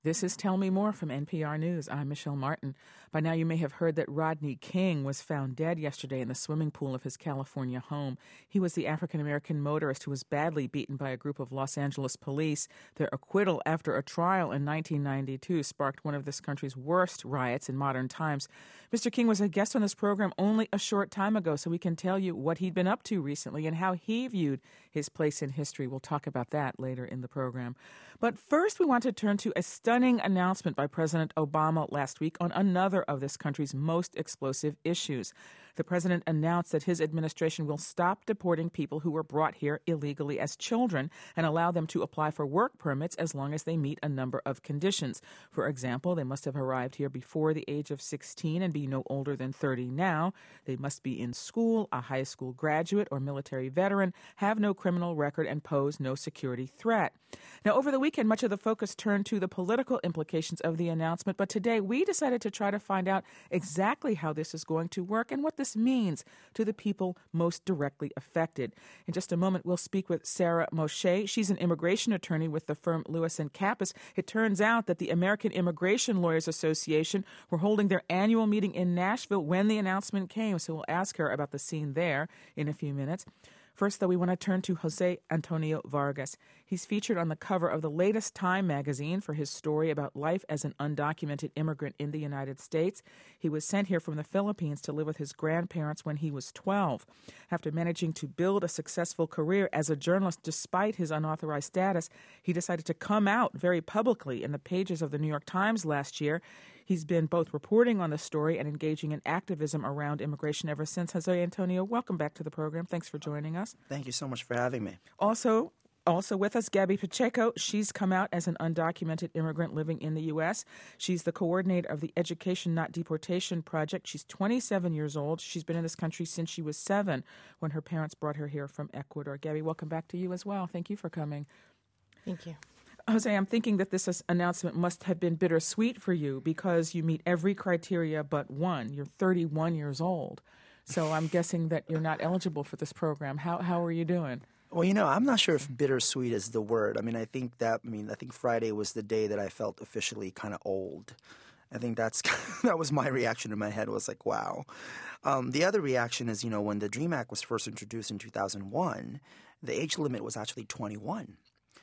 This is Tell Me More from NPR News. I'm Michelle Martin. By now you may have heard that Rodney King was found dead yesterday in the swimming pool of his California home. He was the African-American motorist who was badly beaten by a group of Los Angeles police. Their acquittal after a trial in 1992 sparked one of this country's worst riots in modern times. Mr. King was a guest on this program only a short time ago, so we can tell you what he'd been up to recently and how he viewed his place in history. We'll talk about that later in the program. But first, we want to turn to a stunning announcement by President Obama last week on another of this country's most explosive issues. The president announced that his administration will stop deporting people who were brought here illegally as children and allow them to apply for work permits as long as they meet a number of conditions. For example, they must have arrived here before the age of 16 and be no older than 30 now. They must be in school, a high school graduate or military veteran, have no criminal record, and pose no security threat. Now, over the weekend, much of the focus turned to the political implications of the announcement, but today we decided to try to find out exactly how this is going to work and what this means to the people most directly affected. In just a moment, we'll speak with Sarah Moshe. She's an immigration attorney with the firm Lewis & Kappas. It turns out that the American Immigration Lawyers Association were holding their annual meeting in Nashville when the announcement came, so we'll ask her about the scene there in a few minutes. First, though, we want to turn to Jose Antonio Vargas. He's featured on the cover of the latest Time magazine for his story about life as an undocumented immigrant in the United States. He was sent here from the Philippines to live with his grandparents when he was 12. After managing to build a successful career as a journalist despite his unauthorized status, he decided to come out very publicly in the pages of the New York Times last year. He's been both reporting on the story and engaging in activism around immigration ever since. Jose Antonio, welcome back to the program. Thanks for joining us. Thank you so much for having me. Also with us, Gabby Pacheco. She's come out as an undocumented immigrant living in the U.S. She's the coordinator of the Education Not Deportation Project. She's 27 years old. She's been in this country since she was 7 when her parents brought her here from Ecuador. Gabby, welcome back to you as well. Thank you for coming. Thank you. Jose, I'm thinking that this announcement must have been bittersweet for you because you meet every criteria but one. You're 31 years old. So I'm guessing that you're not eligible for this program. How are you doing? Well, I'm not sure if bittersweet is the word. I think Friday was the day that I felt officially kind of old. I think that was my reaction in my head, was like, wow. The other reaction is, when the DREAM Act was first introduced in 2001, the age limit was actually 21.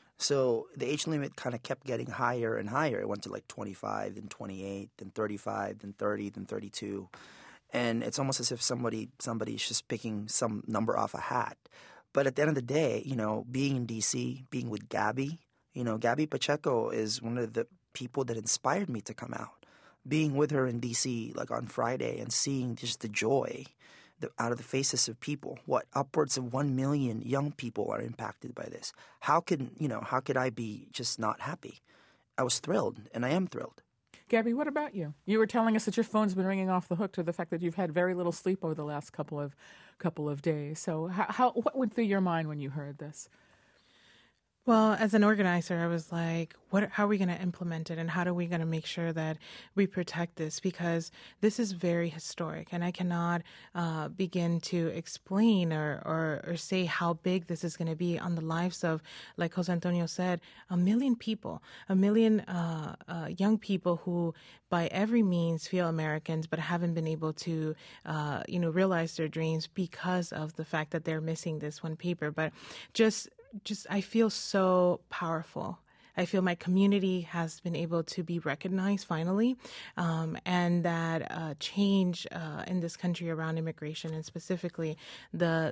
So the age limit kind of kept getting higher and higher. It went to like 25, then 28, then 35, then 30, then 32. And it's almost as if somebody's just picking some number off a hat. But at the end of the day, being in D.C., being with Gabby, Gabby Pacheco is one of the people that inspired me to come out. Being with her in D.C. like on Friday and seeing just the joy out of the faces of people. Upwards of 1 million young people are impacted by this. How could I be just not happy? I was thrilled, and I am thrilled. Gabby, what about you? You were telling us that your phone's been ringing off the hook to the fact that you've had very little sleep over the last couple of days. So what went through your mind when you heard this? Well, as an organizer, I was like, how are we going to implement it, and how are we going to make sure that we protect this? Because this is very historic, and I cannot begin to explain or say how big this is going to be on the lives of, like Jose Antonio said, 1 million people, 1 million young people who by every means feel Americans but haven't been able to, realize their dreams because of the fact that they're missing this one paper. But just I feel so powerful. I feel my community has been able to be recognized finally, and that change in this country around immigration, and specifically the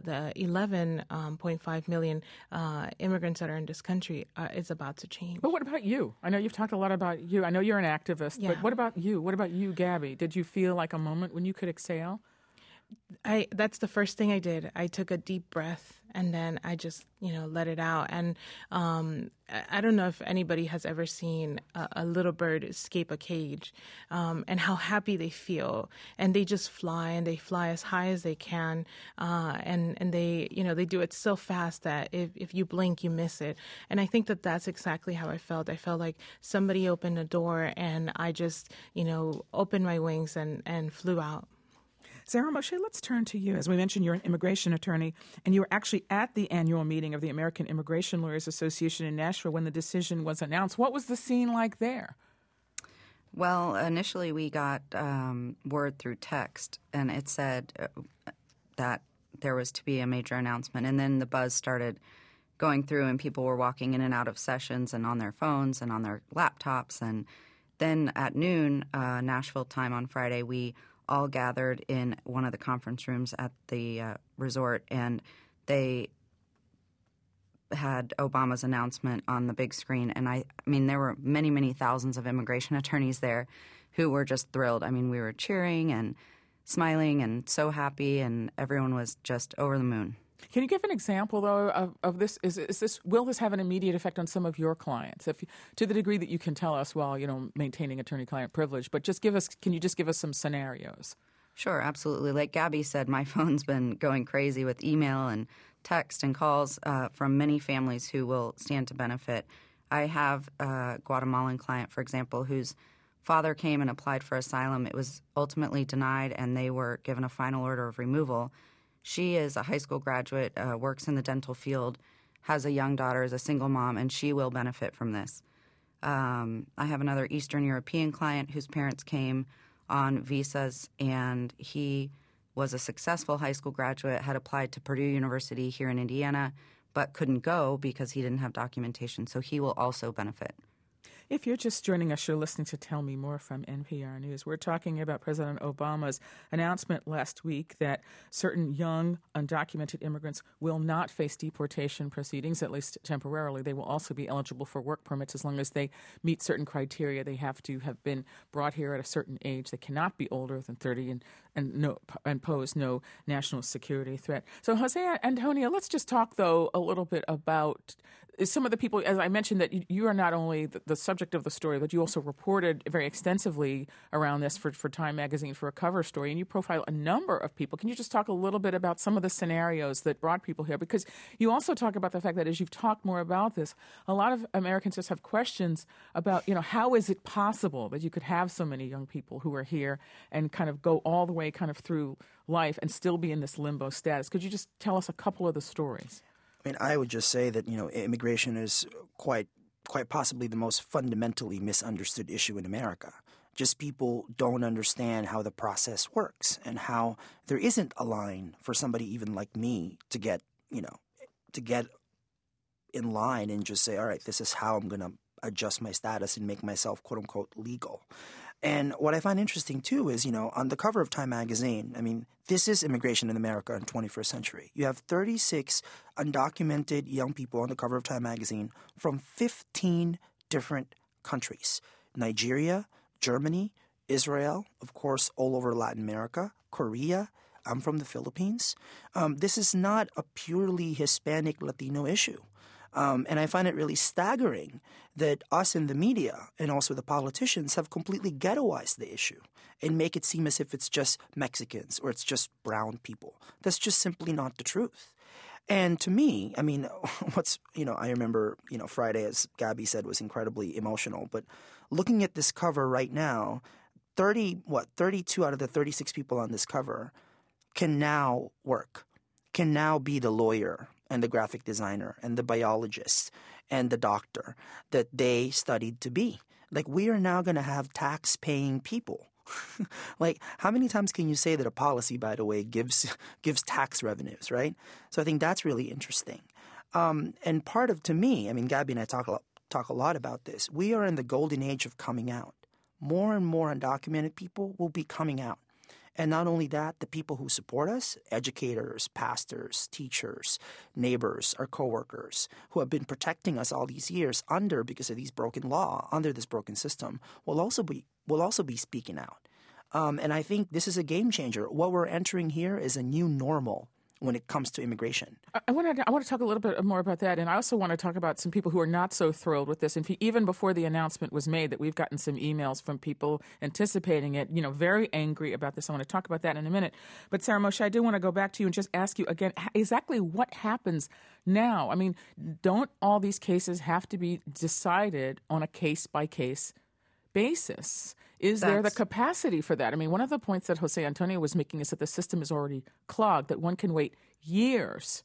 11.5 million immigrants that are in this country is about to change. But what about you? I know you've talked a lot about you. I know you're an activist, yeah. But what about you? What about you, Gabby? Did you feel like a moment when you could exhale? That's the first thing I did. I took a deep breath and then I just, let it out. And I don't know if anybody has ever seen a little bird escape a cage and how happy they feel. And they just fly, and they fly as high as they can. And they, they do it so fast that if you blink, you miss it. And I think that that's exactly how I felt. I felt like somebody opened a door and I just, opened my wings and flew out. Sarah Moshe, let's turn to you. As we mentioned, you're an immigration attorney, and you were actually at the annual meeting of the American Immigration Lawyers Association in Nashville when the decision was announced. What was the scene like there? Well, initially we got word through text, and it said that there was to be a major announcement. And then the buzz started going through, and people were walking in and out of sessions and on their phones and on their laptops. And then at noon, Nashville time on Friday, we all gathered in one of the conference rooms at the resort, and they had Obama's announcement on the big screen. And I mean, there were many, many thousands of immigration attorneys there who were just thrilled. I mean, we were cheering and smiling and so happy, and everyone was just over the moon. Can you give an example, though, of this? Will this have an immediate effect on some of your clients, to the degree that you can tell us while maintaining attorney-client privilege? But can you just give us some scenarios? Sure, absolutely. Like Gabby said, my phone's been going crazy with email and text and calls from many families who will stand to benefit. I have a Guatemalan client, for example, whose father came and applied for asylum. It was ultimately denied, and they were given a final order of removal. She is a high school graduate, works in the dental field, has a young daughter, is a single mom, and she will benefit from this. I have another Eastern European client whose parents came on visas, and he was a successful high school graduate, had applied to Purdue University here in Indiana, but couldn't go because he didn't have documentation. So he will also benefit. If you're just joining us, you're listening to Tell Me More from NPR News. We're talking about President Obama's announcement last week that certain young, undocumented immigrants will not face deportation proceedings, at least temporarily. They will also be eligible for work permits as long as they meet certain criteria. They have to have been brought here at a certain age. They cannot be older than 30 and pose no national security threat. So, Jose Antonio, let's just talk, though, a little bit about some of the people, as I mentioned, that you are not only the subject of the story, but you also reported very extensively around this for Time Magazine for a cover story, and you profile a number of people. Can you just talk a little bit about some of the scenarios that brought people here? Because you also talk about the fact that as you've talked more about this, a lot of Americans just have questions about, how is it possible that you could have so many young people who are here and kind of go all the way kind of through life and still be in this limbo status? Could you just tell us a couple of the stories? I mean, I would just say that, immigration is quite possibly the most fundamentally misunderstood issue in America. Just people don't understand how the process works and how there isn't a line for somebody even like me to get in line and just say, all right, this is how I'm going to adjust my status and make myself, quote unquote, legal. And what I find interesting, too, is, on the cover of Time Magazine, I mean, this is immigration in America in the 21st century. You have 36 undocumented young people on the cover of Time Magazine from 15 different countries: Nigeria, Germany, Israel, of course, all over Latin America, Korea. I'm from the Philippines. This is not a purely Hispanic Latino issue. And I find it really staggering that us in the media and also the politicians have completely ghettoized the issue and make it seem as if it's just Mexicans or it's just brown people. That's just simply not the truth. And to me, I mean, I remember, Friday, as Gabby said, was incredibly emotional. But looking at this cover right now, 32 out of the 36 people on this cover can now work, can now be the lawyer and the graphic designer and the biologist and the doctor that they studied to be. Like, we are now going to have tax-paying people. Like, how many times can you say that a policy, by the way, gives tax revenues, right? So I think that's really interesting. And part of, to me, I mean, Gabby and I talk a lot about this. We are in the golden age of coming out. More and more undocumented people will be coming out. And not only that, the people who support us, educators, pastors, teachers, neighbors, our coworkers, who have been protecting us all these years because of these broken law, under this broken system, will also be speaking out. And I think this is a game changer. What we're entering here is a new normal when it comes to immigration. I want to talk a little bit more about that, and I also want to talk about some people who are not so thrilled with this. And even before the announcement was made, that we've gotten some emails from people anticipating it, very angry about this. I want to talk about that in a minute. But Sarah Moshe, I do want to go back to you and just ask you again exactly what happens now. I mean, don't all these cases have to be decided on a case-by-case basis? Is there the capacity for that? I mean, one of the points that Jose Antonio was making is that the system is already clogged, that one can wait years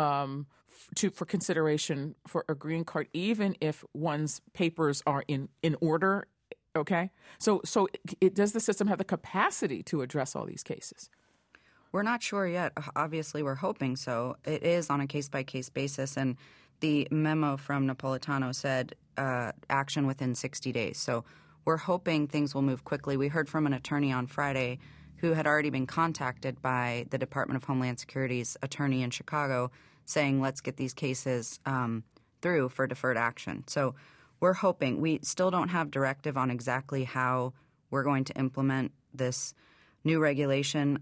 for consideration for a green card, even if one's papers are in order Okay? So does the system have the capacity to address all these cases? We're not sure yet. Obviously, we're hoping so. It is on a case-by-case basis, and the memo from Napolitano said action within 60 days. So we're hoping things will move quickly. We heard from an attorney on Friday who had already been contacted by the Department of Homeland Security's attorney in Chicago saying, let's get these cases through for deferred action. So we're hoping. We still don't have directive on exactly how we're going to implement this new regulation.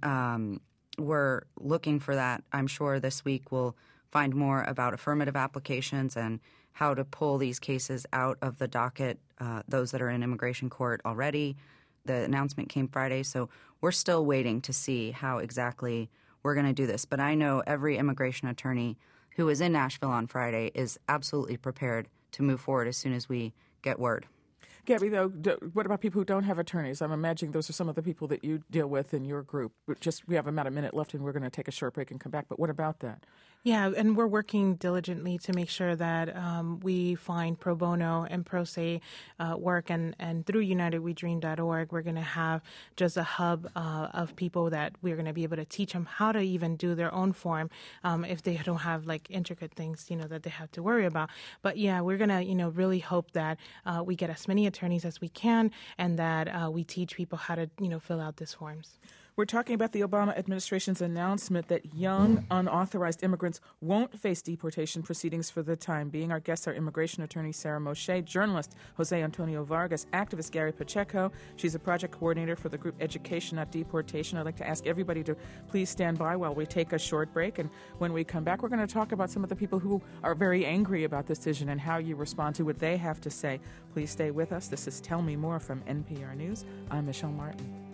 We're looking for that. I'm sure this week we'll find more about affirmative applications and how to pull these cases out of the docket, those that are in immigration court already. The announcement came Friday, so we're still waiting to see how exactly we're going to do this. But I know every immigration attorney who was in Nashville on Friday is absolutely prepared to move forward as soon as we get word. Gabby, though, what about people who don't have attorneys? I'm imagining those are some of the people that you deal with in your group. We have about a minute left, and we're going to take a short break and come back. But what about that? Yeah, and we're working diligently to make sure that we find pro bono and pro se work. And through UnitedWeDream.org, we're going to have just a hub of people that we're going to be able to teach them how to even do their own form if they don't have like intricate things, that they have to worry about. But yeah, we're going to, really hope that we get as many attorneys as we can and that we teach people how to, fill out these forms. We're talking about the Obama administration's announcement that young, unauthorized immigrants won't face deportation proceedings for the time being. Our guests are immigration attorney Sarah Moshe, journalist Jose Antonio Vargas, activist Gary Pacheco. She's a project coordinator for the group Education Not Deportation. I'd like to ask everybody to please stand by while we take a short break. And when we come back, we're going to talk about some of the people who are very angry about this decision and how you respond to what they have to say. Please stay with us. This is Tell Me More from NPR News. I'm Michelle Martin.